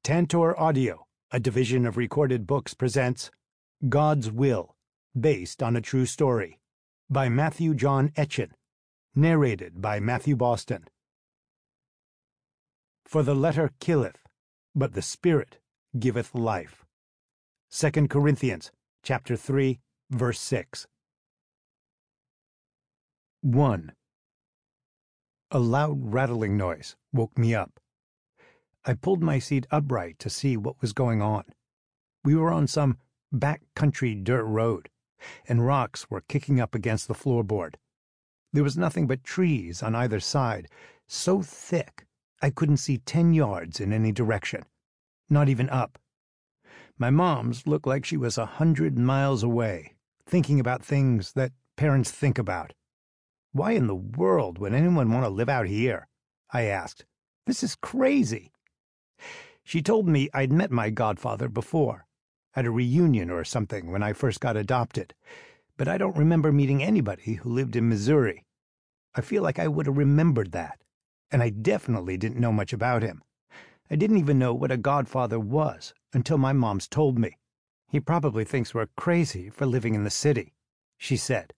Tantor Audio, a division of Recorded Books, presents God's Will, based on a true story, by Matthew John Etchen, narrated by Matthew Boston. For the letter killeth, but the Spirit giveth life. 2 Corinthians chapter 3, verse 6. 1. A loud rattling noise woke me up. I pulled my seat upright to see what was going on. We were on some back-country dirt road, and rocks were kicking up against the floorboard. There was nothing but trees on either side, so thick I couldn't see 10 yards in any direction, not even up. My mom's looked like she was 100 miles away, thinking about things that parents think about. Why in the world would anyone want to live out here? I asked. This is crazy. She told me I'd met my godfather before, at a reunion or something when I first got adopted, but I don't remember meeting anybody who lived in Missouri. I feel like I would have remembered that, and I definitely didn't know much about him. I didn't even know what a godfather was until my mom's told me. He probably thinks we're crazy for living in the city, she said.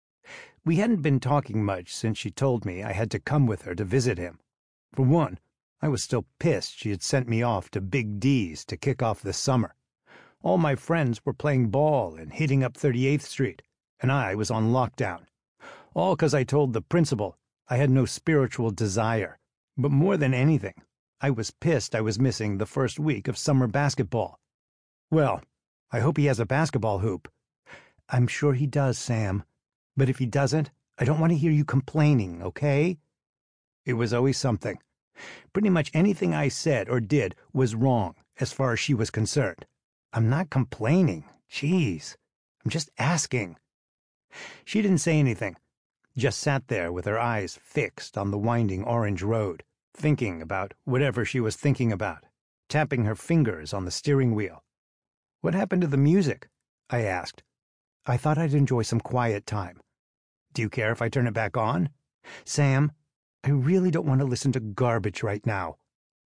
We hadn't been talking much since she told me I had to come with her to visit him. For one, I was still pissed she had sent me off to Big D's to kick off the summer. All my friends were playing ball and hitting up 38th Street, and I was on lockdown. All because I told the principal I had no spiritual desire. But more than anything, I was pissed I was missing the first week of summer basketball. Well, I hope he has a basketball hoop. I'm sure he does, Sam. But if he doesn't, I don't want to hear you complaining, okay? It was always something. Pretty much anything I said or did was wrong as far as she was concerned. I'm not complaining. Jeez. I'm just asking. She didn't say anything, just sat there with her eyes fixed on the winding orange road, thinking about whatever she was thinking about, tapping her fingers on the steering wheel. What happened to the music? I asked. I thought I'd enjoy some quiet time. Do you care if I turn it back on? Sam, I really don't want to listen to garbage right now.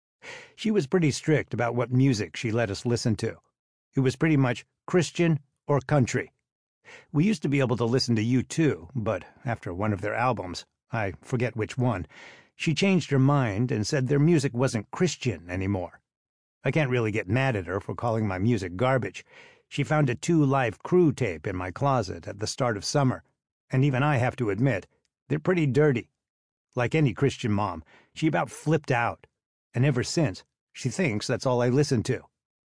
She was pretty strict about what music she let us listen to. It was pretty much Christian or country. We used to be able to listen to U2, but after one of their albums, I forget which one, she changed her mind and said their music wasn't Christian anymore. I can't really get mad at her for calling my music garbage. She found a 2 Live Crew tape in my closet at the start of summer, and even I have to admit, they're pretty dirty. Like any Christian mom, she about flipped out, and ever since, she thinks that's all I listen to.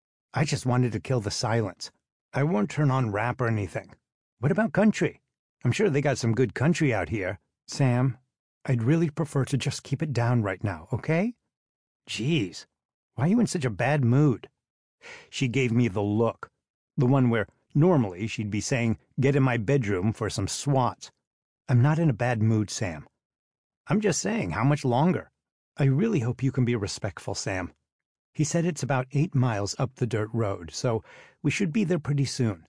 I just wanted to kill the silence. I won't turn on rap or anything. What about country? I'm sure they got some good country out here. Sam, I'd really prefer to just keep it down right now, okay? Jeez, why are you in such a bad mood? She gave me the look, the one where normally she'd be saying, get in my bedroom for some swats. I'm not in a bad mood, Sam. I'm just saying, how much longer? I really hope you can be respectful, Sam. He said it's about 8 miles up the dirt road, so we should be there pretty soon.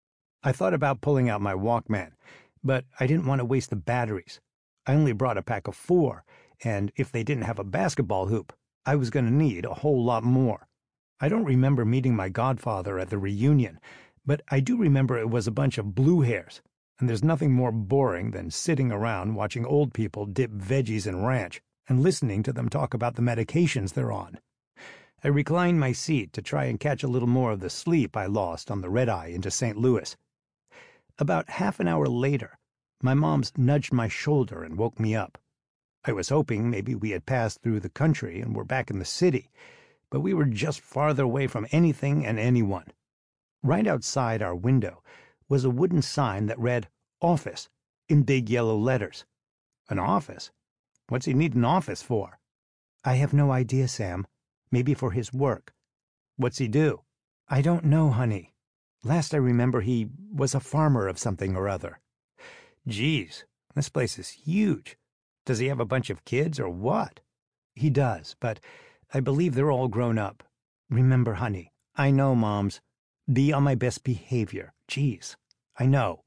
I thought about pulling out my Walkman, but I didn't want to waste the batteries. I only brought a pack of 4, and if they didn't have a basketball hoop, I was going to need a whole lot more. I don't remember meeting my godfather at the reunion, but I do remember it was a bunch of blue hairs, and there's nothing more boring than sitting around watching old people dip veggies in ranch and listening to them talk about the medications they're on. I reclined my seat to try and catch a little more of the sleep I lost on the red-eye into St. Louis. About half an hour later, my mom's nudged my shoulder and woke me up. I was hoping maybe we had passed through the country and were back in the city, but we were just farther away from anything and anyone. Right outside our window was a wooden sign that read, Office, in big yellow letters. An office? What's he need an office for? I have no idea, Sam. Maybe for his work. What's he do? I don't know, honey. Last I remember he was a farmer of something or other. Geez, this place is huge. Does he have a bunch of kids or what? He does, but I believe they're all grown up. Remember, honey, I know, Moms. Be on my best behavior. Geez, I know.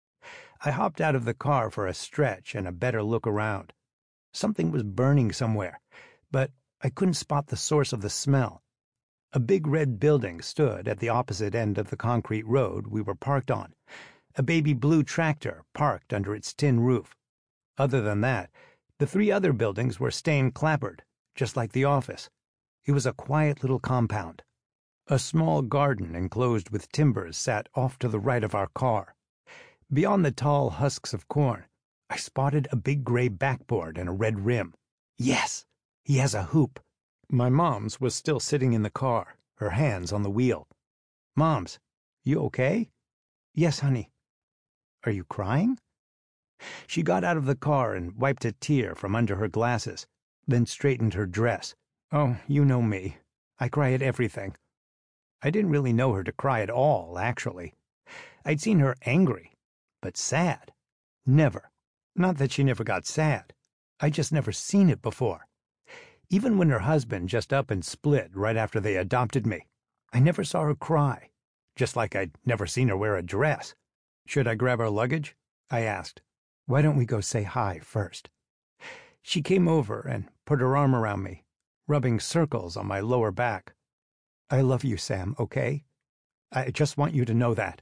I hopped out of the car for a stretch and a better look around. Something was burning somewhere, but I couldn't spot the source of the smell. A big red building stood at the opposite end of the concrete road we were parked on, a baby blue tractor parked under its tin roof. Other than that, the 3 other buildings were stain-clappered, just like the office. It was a quiet little compound. A small garden enclosed with timbers sat off to the right of our car. Beyond the tall husks of corn, I spotted a big gray backboard and a red rim. Yes, he has a hoop. My mom's was still sitting in the car, her hands on the wheel. Moms, you okay? Yes, honey. Are you crying? She got out of the car and wiped a tear from under her glasses, then straightened her dress. Oh, you know me. I cry at everything. I didn't really know her to cry at all, actually. I'd seen her angry, but sad. Never. Not that she never got sad. I just never seen it before. Even when her husband just up and split right after they adopted me, I never saw her cry, just like I'd never seen her wear a dress. Should I grab our luggage? I asked. Why don't we go say hi first? She came over and put her arm around me, rubbing circles on my lower back. I love you, Sam, okay? I just want you to know that.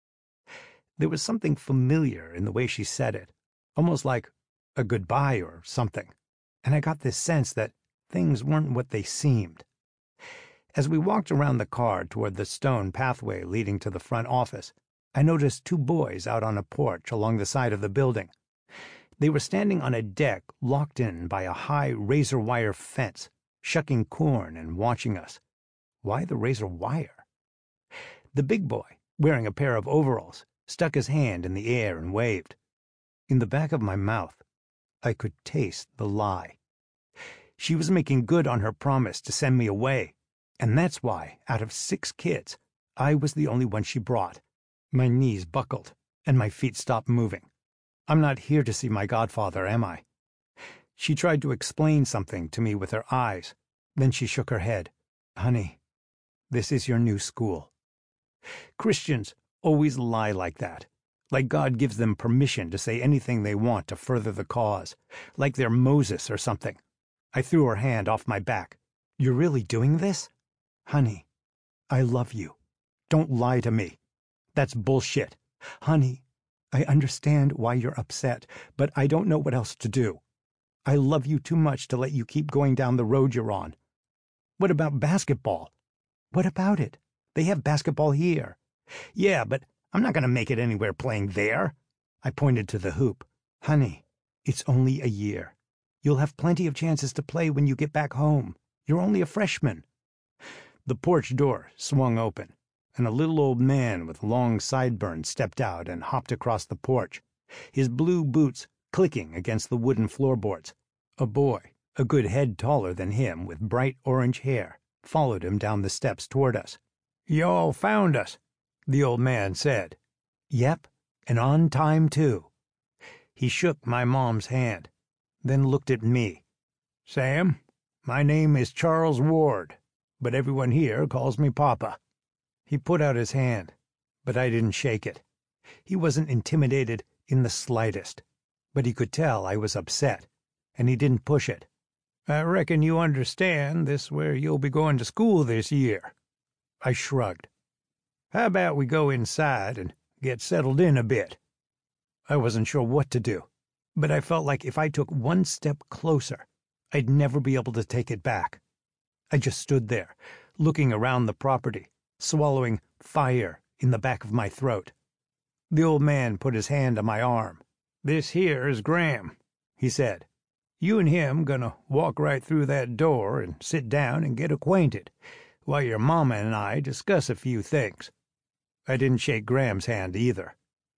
There was something familiar in the way she said it, almost like a goodbye or something, and I got this sense that things weren't what they seemed. As we walked around the car toward the stone pathway leading to the front office, I noticed 2 boys out on a porch along the side of the building. They were standing on a deck locked in by a high razor wire fence, shucking corn and watching us. Why the razor wire? The big boy, wearing a pair of overalls, stuck his hand in the air and waved. In the back of my mouth, I could taste the lie. She was making good on her promise to send me away, and that's why, out of 6 kids, I was the only one she brought. My knees buckled, and my feet stopped moving. I'm not here to see my godfather, am I? She tried to explain something to me with her eyes. Then she shook her head. Honey, this is your new school. Christians always lie like that, like God gives them permission to say anything they want to further the cause, like they're Moses or something. I threw her hand off my back. You're really doing this? Honey, I love you. Don't lie to me. That's bullshit. Honey, I understand why you're upset, but I don't know what else to do. I love you too much to let you keep going down the road you're on. What about basketball? What about it? They have basketball here. Yeah, but I'm not going to make it anywhere playing there. I pointed to the hoop. Honey, it's only a year. You'll have plenty of chances to play when you get back home. You're only a freshman. The porch door swung open, and a little old man with long sideburns stepped out and hopped across the porch, his blue boots clicking against the wooden floorboards. A boy, a good head taller than him with bright orange hair, followed him down the steps toward us. You all found us, the old man said. Yep, and on time, too. He shook my mom's hand, then looked at me. Sam, my name is Charles Ward, but everyone here calls me Papa. He put out his hand, but I didn't shake it. He wasn't intimidated in the slightest, but he could tell I was upset, and he didn't push it. I reckon you understand this where you'll be going to school this year. I shrugged. How about we go inside and get settled in a bit? I wasn't sure what to do, but I felt like if I took one step closer, I'd never be able to take it back. I just stood there, looking around the property, swallowing fire in the back of my throat. The old man put his hand on my arm. This here is Graham, he said. You and him gonna walk right through that door and sit down and get acquainted, while your mama and I discuss a few things. I didn't shake Graham's hand either.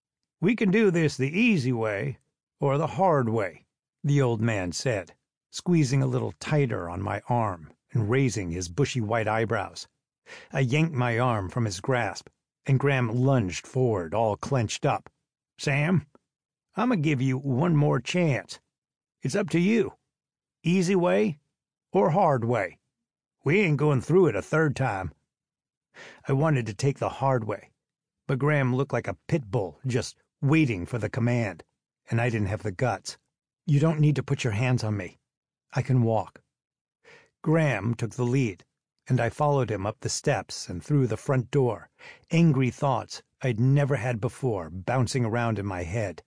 We can do this the easy way or the hard way, the old man said, squeezing a little tighter on my arm and raising his bushy white eyebrows. I yanked my arm from his grasp, and Graham lunged forward, all clenched up. Sam, I'm gonna give you one more chance. It's up to you. Easy way or hard way. We ain't going through it a third time. I wanted to take the hard way, but Graham looked like a pit bull just waiting for the command, and I didn't have the guts. You don't need to put your hands on me. I can walk. Graham took the lead, and I followed him up the steps and through the front door, angry thoughts I'd never had before bouncing around in my head.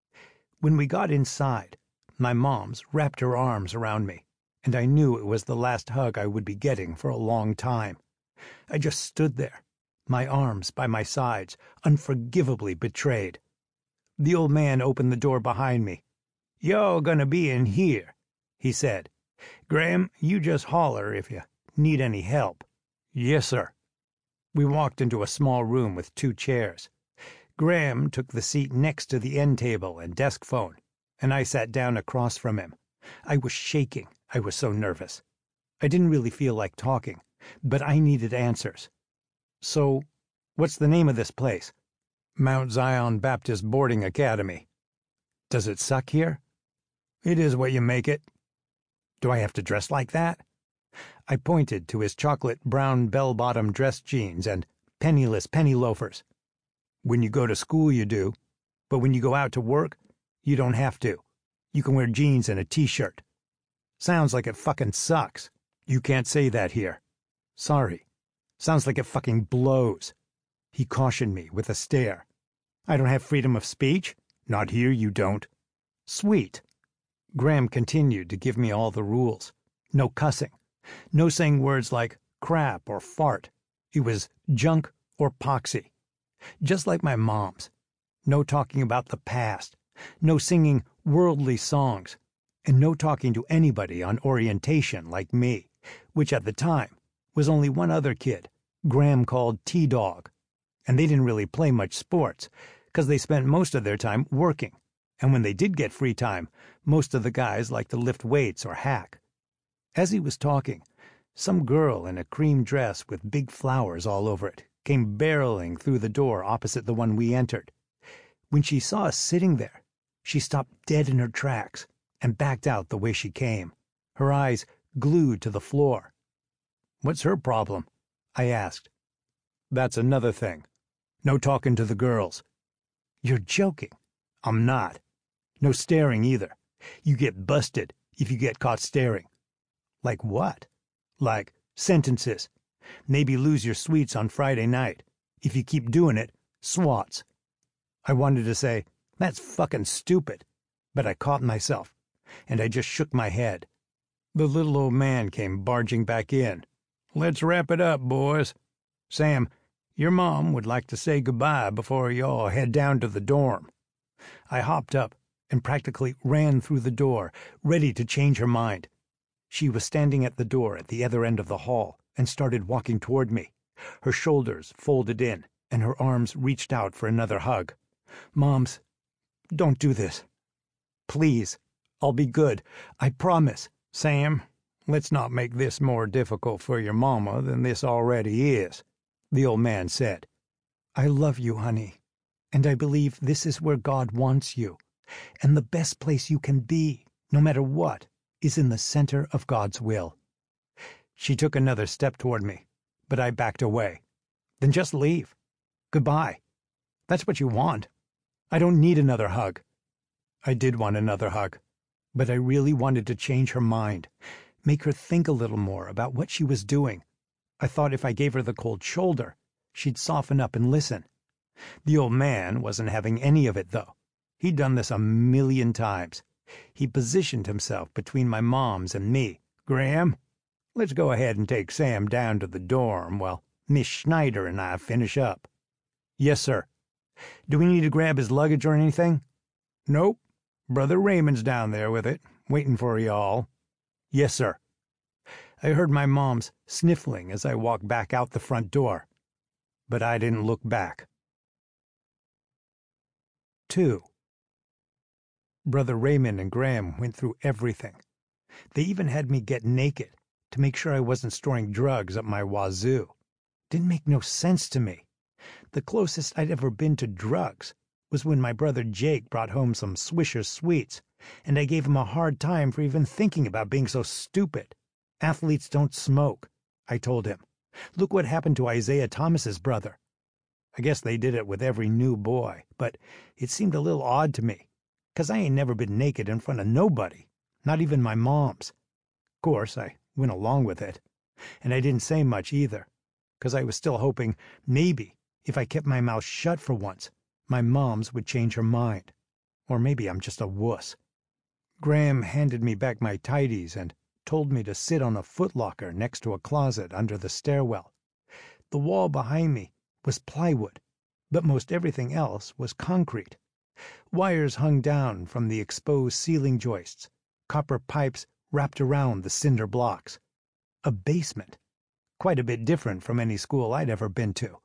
When we got inside, my mom's wrapped her arms around me, and I knew it was the last hug I would be getting for a long time. I just stood there, my arms by my sides, unforgivably betrayed. The old man opened the door behind me. "You're gonna be in here," he said. "Graham, you just holler if you need any help." "Yes, sir." We walked into a small room with 2 chairs. Graham took the seat next to the end table and desk phone, and I sat down across from him. I was shaking. I was so nervous. I didn't really feel like talking, but I needed answers. "So, what's the name of this place?" "Mount Zion Baptist Boarding Academy." "Does it suck here?" "It is what you make it." "Do I have to dress like that?" I pointed to his chocolate brown bell-bottom dress jeans and penniless penny loafers. "When you go to school you do, but when you go out to work, you don't have to. You can wear jeans and a t-shirt." "Sounds like it fucking sucks." "You can't say that here." "Sorry. Sounds like it fucking blows." He cautioned me with a stare. "I don't have freedom of speech?" "Not here, you don't." "Sweet." Graham continued to give me all the rules. No cussing. No saying words like crap or fart. It was junk or poxy. Just like my mom's. No talking about the past. No singing worldly songs. And no talking to anybody on orientation like me, which at the time was only one other kid, Graham called T-Dog. And they didn't really play much sports, because they spent most of their time working. And when they did get free time, most of the guys liked to lift weights or hack. As he was talking, some girl in a cream dress with big flowers all over it came barreling through the door opposite the one we entered. When she saw us sitting there, she stopped dead in her tracks and backed out the way she came, her eyes glued to the floor. "What's her problem?" I asked. "That's another thing. No talking to the girls." "You're joking." "I'm not. No staring either. You get busted if you get caught staring." "Like what?" "Like sentences. Maybe lose your sweets on Friday night. If you keep doing it, swats." I wanted to say, "That's fucking stupid," but I caught myself, and I just shook my head. The little old man came barging back in. "Let's wrap it up, boys. Sam, your mom would like to say goodbye before you all head down to the dorm." I hopped up and practically ran through the door, ready to change her mind. She was standing at the door at the other end of the hall and started walking toward me, her shoulders folded in and her arms reached out for another hug. "Moms, don't do this. Please, I'll be good. I promise." "Sam, let's not make this more difficult for your mama than this already is," the old man said. "I love you, honey, and I believe this is where God wants you, and the best place you can be, no matter what, is in the center of God's will." She took another step toward me, but I backed away. "Then just leave. Goodbye. That's what you want. I don't need another hug." I did want another hug, but I really wanted to change her mind, make her think a little more about what she was doing. I thought if I gave her the cold shoulder, she'd soften up and listen. The old man wasn't having any of it, though. He'd done this 1,000,000 times. He positioned himself between my moms and me. "Graham, let's go ahead and take Sam down to the dorm while Miss Schneider and I finish up." "Yes, sir." "Do we need to grab his luggage or anything?" "Nope. Brother Raymond's down there with it, waiting for y'all." "Yes, sir." I heard my mom's sniffling as I walked back out the front door, but I didn't look back. 2. Brother Raymond and Graham went through everything. They even had me get naked to make sure I wasn't storing drugs up my wazoo. Didn't make no sense to me. The closest I'd ever been to drugs was when my brother Jake brought home some Swisher Sweets, and I gave him a hard time for even thinking about being so stupid. "Athletes don't smoke," I told him. "Look what happened to Isaiah Thomas's brother." I guess they did it with every new boy, but it seemed a little odd to me, 'cause I ain't never been naked in front of nobody, not even my mom's. Of course, I went along with it. And I didn't say much either, because I was still hoping maybe if I kept my mouth shut for once, my mom's would change her mind. Or maybe I'm just a wuss. Graham handed me back my tidies and told me to sit on a footlocker next to a closet under the stairwell. The wall behind me was plywood, but most everything else was concrete. Wires hung down from the exposed ceiling joists, copper pipes wrapped around the cinder blocks. A basement, quite a bit different from any school I'd ever been to.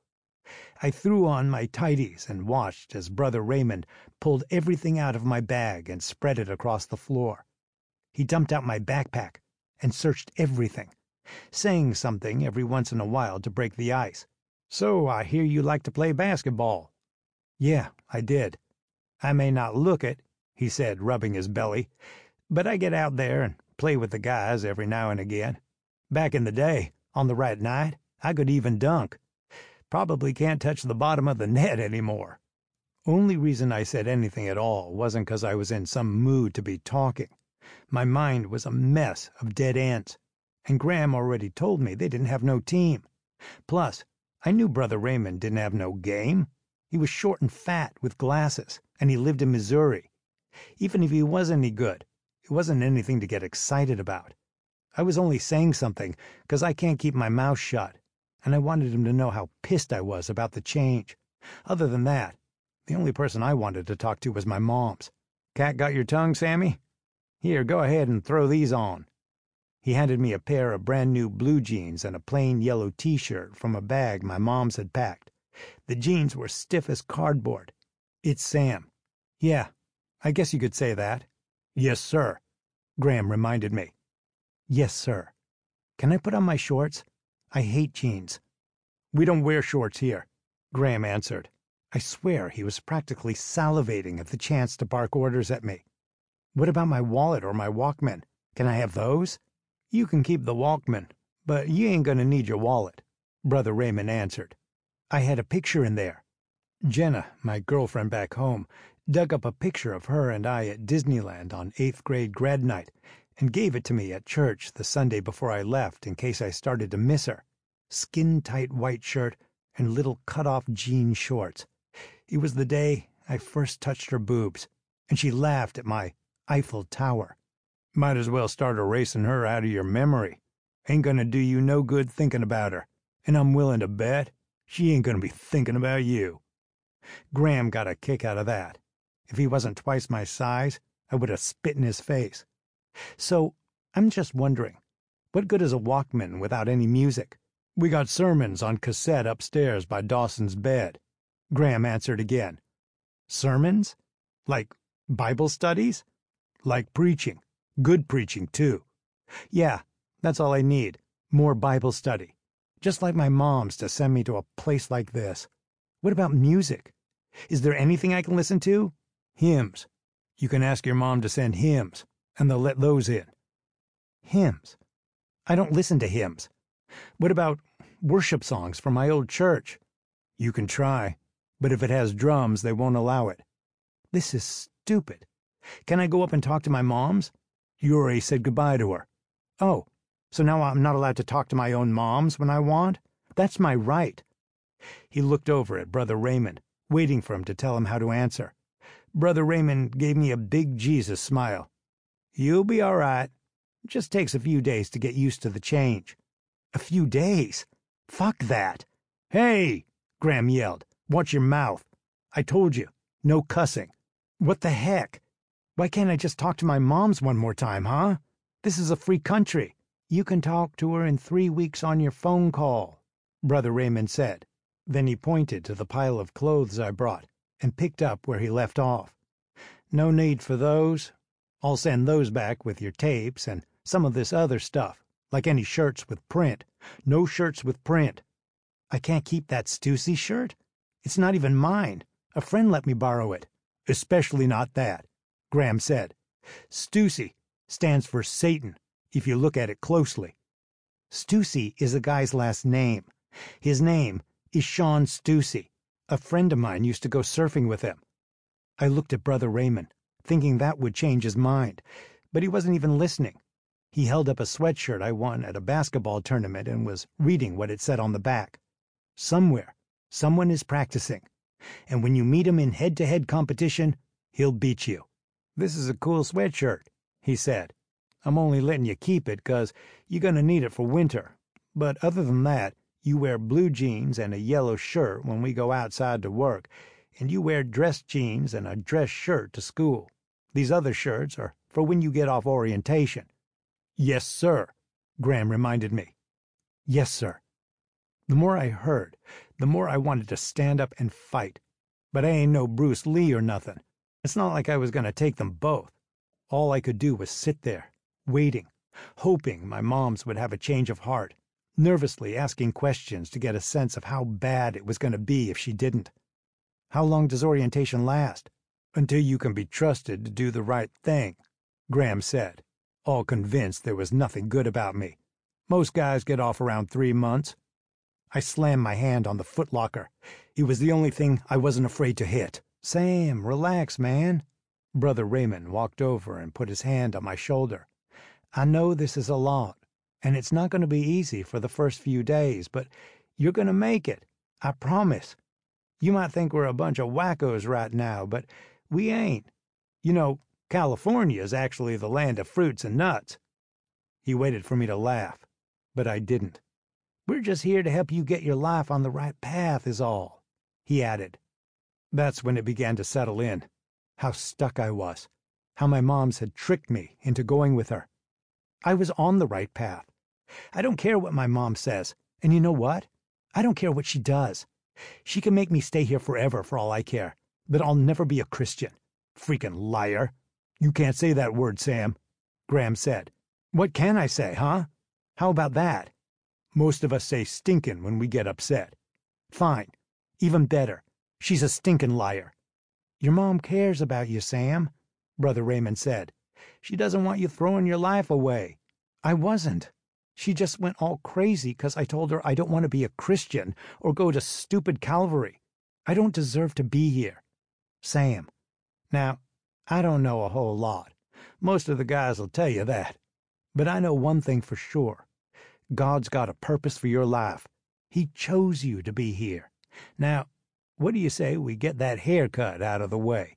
I threw on my tidies and watched as Brother Raymond pulled everything out of my bag and spread it across the floor. He dumped out my backpack and searched everything, saying something every once in a while to break the ice. "So I hear you like to play basketball." "Yeah, I did. I may not look it," he said, rubbing his belly, "but I get out there and play with the guys every now and again. Back in the day, on the right night, I could even dunk. Probably can't touch the bottom of the net anymore." Only reason I said anything at all wasn't because I was in some mood to be talking. My mind was a mess of dead ends, and Graham already told me they didn't have no team. Plus, I knew Brother Raymond didn't have no game. He was short and fat with glasses, and he lived in Missouri. Even if he was any good, it wasn't anything to get excited about. I was only saying something because I can't keep my mouth shut, and I wanted him to know how pissed I was about the change. Other than that, the only person I wanted to talk to was my mom's. "Cat got your tongue, Sammy? Here, go ahead and throw these on." He handed me a pair of brand-new blue jeans and a plain yellow T-shirt from a bag my mom's had packed. The jeans were stiff as cardboard. "It's Sam." "Yeah, I guess you could say that." "Yes, sir," Graham reminded me. "Yes, sir. Can I put on my shorts? I hate jeans." "We don't wear shorts here," Graham answered. I swear he was practically salivating at the chance to bark orders at me. "What about my wallet or my Walkman? Can I have those?" "You can keep the Walkman, but you ain't gonna need your wallet," Brother Raymond answered. "I had a picture in there." Jenna, my girlfriend back home, dug up a picture of her and I at Disneyland on 8th grade grad night and gave it to me at church the Sunday before I left in case I started to miss her. Skin-tight white shirt and little cut-off jean shorts. It was the day I first touched her boobs, and she laughed at my Eiffel Tower. "Might as well start erasing her out of your memory. Ain't gonna do you no good thinking about her, and I'm willing to bet she ain't gonna be thinking about you." Graham got a kick out of that. If he wasn't twice my size, I would have spit in his face. "So, I'm just wondering, what good is a Walkman without any music?" "We got sermons on cassette upstairs by Dawson's bed," Graham answered again. "Sermons? Like Bible studies?" "Like preaching. Good preaching, too." "Yeah, that's all I need. More Bible study. Just like my mom's to send me to a place like this." "What about music? Is there anything I can listen to?" "Hymns. You can ask your mom to send hymns, and they'll let those in." "Hymns? I don't listen to hymns. What about worship songs from my old church?" "You can try, but if it has drums, they won't allow it." "This is stupid. Can I go up and talk to my mom's?" "You already said goodbye to her." "Oh, so now I'm not allowed to talk to my own moms when I want? That's my right." He looked over at Brother Raymond, waiting for him to tell him how to answer. Brother Raymond gave me a big Jesus smile. "You'll be all right. Just takes a few days to get used to the change." "A few days? Fuck that." "Hey!" Graham yelled. "Watch your mouth. I told you, no cussing." "What the heck? Why can't I just talk to my mom's one more time, huh? This is a free country." "You can talk to her in 3 weeks on your phone call," Brother Raymond said. Then he pointed to the pile of clothes I brought and picked up where he left off. "No need for those. I'll send those back with your tapes and some of this other stuff, like any shirts with print. No shirts with print." "I can't keep that Stussy shirt? It's not even mine. A friend let me borrow it." "Especially not that," Graham said. "Stussy stands for Satan, if you look at it closely." "Stussy is a guy's last name. His name is Sean Stussy. A friend of mine used to go surfing with him." I looked at Brother Raymond, thinking that would change his mind, but he wasn't even listening. He held up a sweatshirt I won at a basketball tournament and was reading what it said on the back. Somewhere, someone is practicing, and when you meet him in head-to-head competition, he'll beat you. This is a cool sweatshirt, he said. I'm only letting you keep it 'cause you're gonna need it for winter. But other than that, you wear blue jeans and a yellow shirt when we go outside to work, and you wear dress jeans and a dress shirt to school. These other shirts are for when you get off orientation. Yes, sir, Graham reminded me. Yes, sir. The more I heard, the more I wanted to stand up and fight. But I ain't no Bruce Lee or nothing. It's not like I was going to take them both. All I could do was sit there, waiting, hoping my moms would have a change of heart, nervously asking questions to get a sense of how bad it was going to be if she didn't. How long does orientation last? Until you can be trusted to do the right thing, Graham said, all convinced there was nothing good about me. Most guys get off around 3 months. I slammed my hand on the footlocker. It was the only thing I wasn't afraid to hit. Sam, relax, man. Brother Raymond walked over and put his hand on my shoulder. I know this is a lot, and it's not going to be easy for the first few days, but you're going to make it. I promise. You might think we're a bunch of wackos right now, but we ain't. You know, California is actually the land of fruits and nuts. He waited for me to laugh, but I didn't. We're just here to help you get your life on the right path is all, he added. That's when it began to settle in. How stuck I was. How my moms had tricked me into going with her. I was on the right path. I don't care what my mom says. And you know what? I don't care what she does. She can make me stay here forever for all I care. But I'll never be a Christian. Freaking liar. You can't say that word, Sam, Graham said. What can I say, huh? How about that? Most of us say stinkin' when we get upset. Fine. Even better. She's a stinkin' liar. Your mom cares about you, Sam, Brother Raymond said. She doesn't want you throwing your life away. I wasn't. She just went all crazy 'cause I told her I don't want to be a Christian or go to stupid Calvary. I don't deserve to be here. Sam. Now, I don't know a whole lot. Most of the guys will tell you that. But I know one thing for sure. God's got a purpose for your life. He chose you to be here. Now, what do you say we get that haircut out of the way?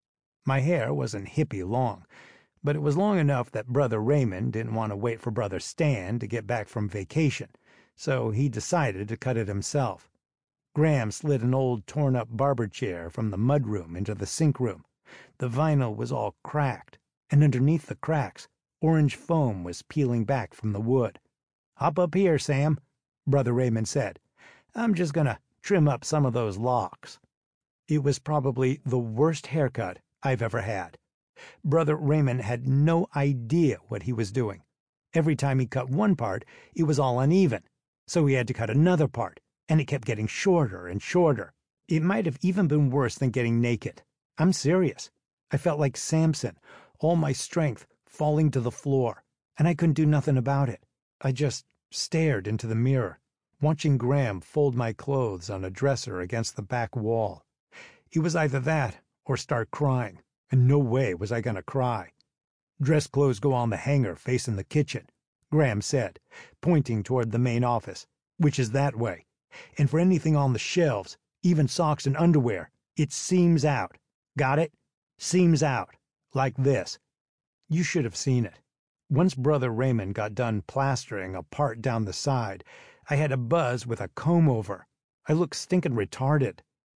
My hair wasn't hippie long, but it was long enough that Brother Raymond didn't want to wait for Brother Stan to get back from vacation, so he decided to cut it himself. Graham slid an old torn-up barber chair from the mudroom into the sink room. The vinyl was all cracked, and underneath the cracks, orange foam was peeling back from the wood. Hop up here, Sam, Brother Raymond said. I'm just going to trim up some of those locks. It was probably the worst haircut I've ever had. Brother Raymond had no idea what he was doing. Every time he cut one part, it was all uneven, so he had to cut another part, and it kept getting shorter and shorter. It might have even been worse than getting naked. I'm serious. I felt like Samson, all my strength falling to the floor, and I couldn't do nothing about it. I just stared into the mirror, watching Graham fold my clothes on a dresser against the back wall. It was either that or start crying, and no way was I going to cry. Dress clothes go on the hanger facing the kitchen, Graham said, pointing toward the main office, which is that way. And for anything on the shelves, even socks and underwear, it seams out. Got it? Seams out. Like this. You should have seen it. Once Brother Raymond got done plastering a part down the side, I had a buzz with a comb-over. I looked stinking retarded.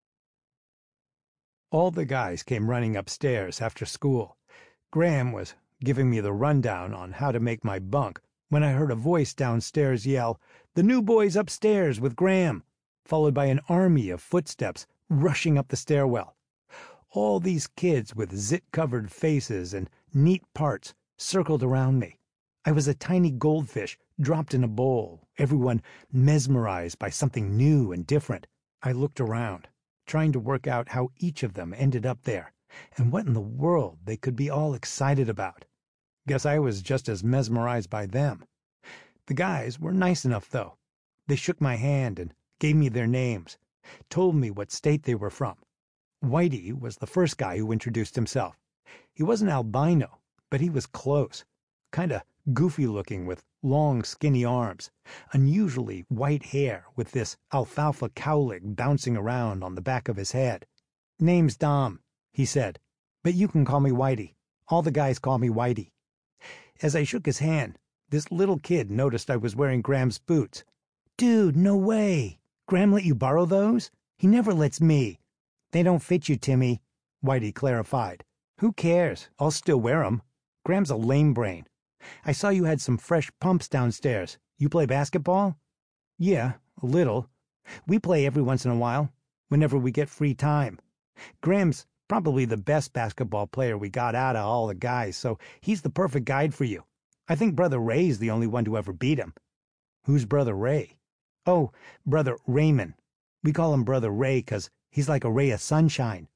All the guys came running upstairs after school. Graham was giving me the rundown on how to make my bunk when I heard a voice downstairs yell, "The new boy's upstairs with Graham," followed by an army of footsteps rushing up the stairwell. All these kids with zit-covered faces and neat parts circled around me. I was a tiny goldfish dropped in a bowl, everyone mesmerized by something new and different. I looked around, trying to work out how each of them ended up there, and what in the world they could be all excited about. Guess I was just as mesmerized by them. The guys were nice enough, though. They shook my hand and gave me their names, told me what state they were from. Whitey was the first guy who introduced himself. He wasn't albino, but he was close. Kinda goofy looking with long, skinny arms, unusually white hair with this alfalfa cowlick bouncing around on the back of his head. "Name's Dom," he said, "but you can call me Whitey. All the guys call me Whitey." As I shook his hand, this little kid noticed I was wearing Graham's boots. "Dude, no way. Graham let you borrow those? He never lets me." "They don't fit you, Timmy," Whitey clarified. "Who cares? I'll still wear 'em. Graham's a lame brain. I saw you had some fresh pumps downstairs. You play basketball?" "Yeah, a little. We play every once in a while, whenever we get free time. Graham's probably the best basketball player we got out of all the guys, so he's the perfect guide for you. I think Brother Ray's the only one to ever beat him." "Who's Brother Ray?" "Oh, Brother Raymond. We call him Brother Ray 'cause he's like a ray of sunshine."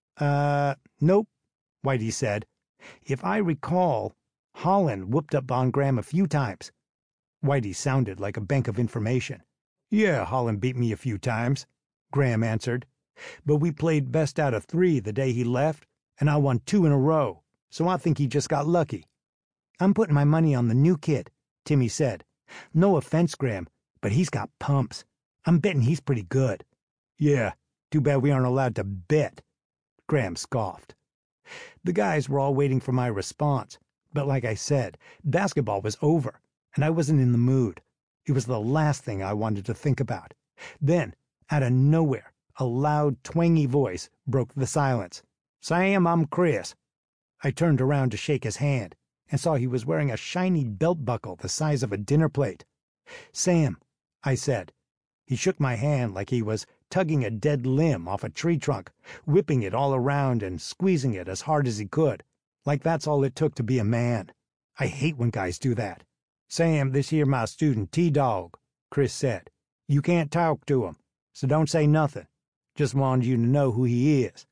Nope," Whitey said. "If I recall, Holland whooped up on Graham a few times." Whitey sounded like a bank of information. "Yeah, Holland beat me a few times," Graham answered. "But we played best out of 3 the day he left, and I won 2 in a row, so I think he just got lucky." "I'm putting my money on the new kid," Timmy said. "No offense, Graham, but he's got pumps. I'm betting he's pretty good." "Yeah, too bad we aren't allowed to bet," Graham scoffed. The guys were all waiting for my response, but like I said, basketball was over, and I wasn't in the mood. It was the last thing I wanted to think about. Then, out of nowhere, a loud, twangy voice broke the silence. "Sam, I'm Chris." I turned around to shake his hand and saw he was wearing a shiny belt buckle the size of a dinner plate. "Sam," I said. He shook my hand like he was tugging a dead limb off a tree trunk, whipping it all around and squeezing it as hard as he could, like that's all it took to be a man. I hate when guys do that. "Sam, this here my student T-Dog," Chris said. "You can't talk to him, so don't say nothing. Just wanted you to know who he is."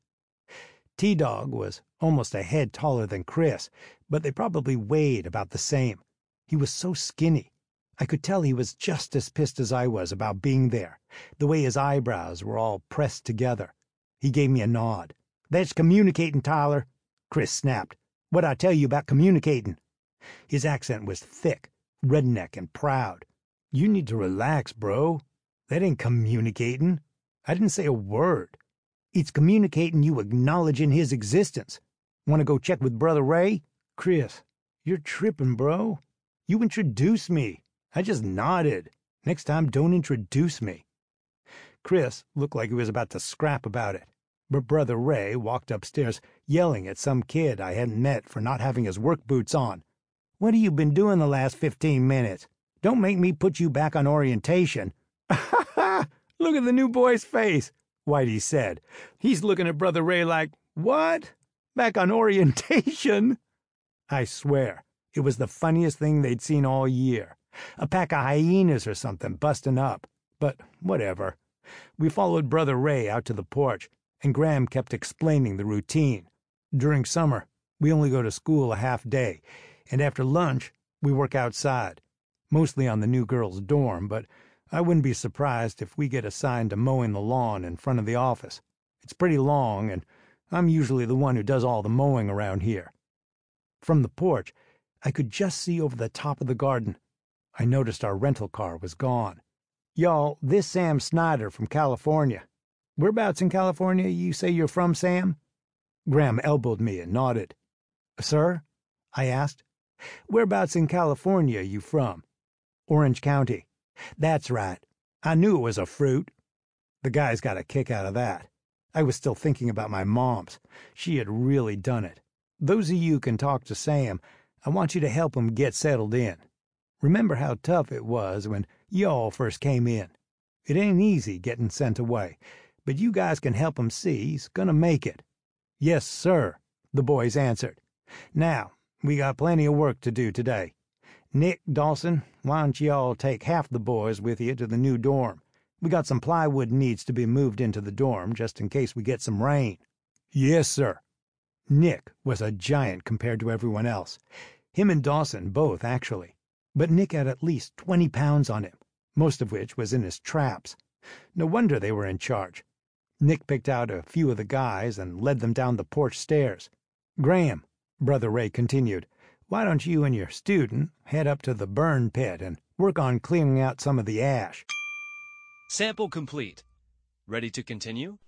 T-Dog was almost a head taller than Chris, but they probably weighed about the same. He was so skinny. I could tell he was just as pissed as I was about being there, the way his eyebrows were all pressed together. He gave me a nod. "That's communicating, Tyler," Chris snapped. "What'd I tell you about communicating?" His accent was thick, redneck, and proud. "You need to relax, bro. That ain't communicating. I didn't say a word. It's communicating you acknowledging his existence. Want to go check with Brother Ray?" "Chris, you're tripping, bro. You introduced me. I just nodded. Next time, don't introduce me." Chris looked like he was about to scrap about it, but Brother Ray walked upstairs yelling at some kid I hadn't met for not having his work boots on. "What have you been doing the last 15 minutes? Don't make me put you back on orientation." "Ha ha! Look at the new boy's face," Whitey said. "He's looking at Brother Ray like, what? Back on orientation?" I swear, it was the funniest thing they'd seen all year. A pack of hyenas or something busting up. But whatever. We followed Brother Ray out to the porch, and Graham kept explaining the routine. During summer, we only go to school a half day, and after lunch, we work outside, mostly on the new girls' dorm, but I wouldn't be surprised if we get assigned to mowing the lawn in front of the office. It's pretty long, and I'm usually the one who does all the mowing around here. From the porch, I could just see over the top of the garden. I noticed our rental car was gone. "Y'all, this Sam Snyder from California. Whereabouts in California you say you're from, Sam?" Graham elbowed me and nodded. "Sir?" I asked. "Whereabouts in California you from?" "Orange County." "That's right. I knew it was a fruit." The guys got a kick out of that. I was still thinking about my mom's. She had really done it. "Those of you can talk to Sam. I want you to help him get settled in. Remember how tough it was when y'all first came in. It ain't easy getting sent away, but you guys can help him see he's gonna make it." "Yes, sir," the boys answered. "Now, we got plenty of work to do today. Nick, Dawson, why don't y'all take half the boys with you to the new dorm? We got some plywood needs to be moved into the dorm just in case we get some rain." "Yes, sir." Nick was a giant compared to everyone else. Him and Dawson both, actually. But Nick had at least 20 pounds on him, most of which was in his traps. No wonder they were in charge. Nick picked out a few of the guys and led them down the porch stairs. "Graham," Brother Ray continued, Why don't you and your student head up to the burn pit and work on cleaning out some of the ash? Sample complete. Ready to continue?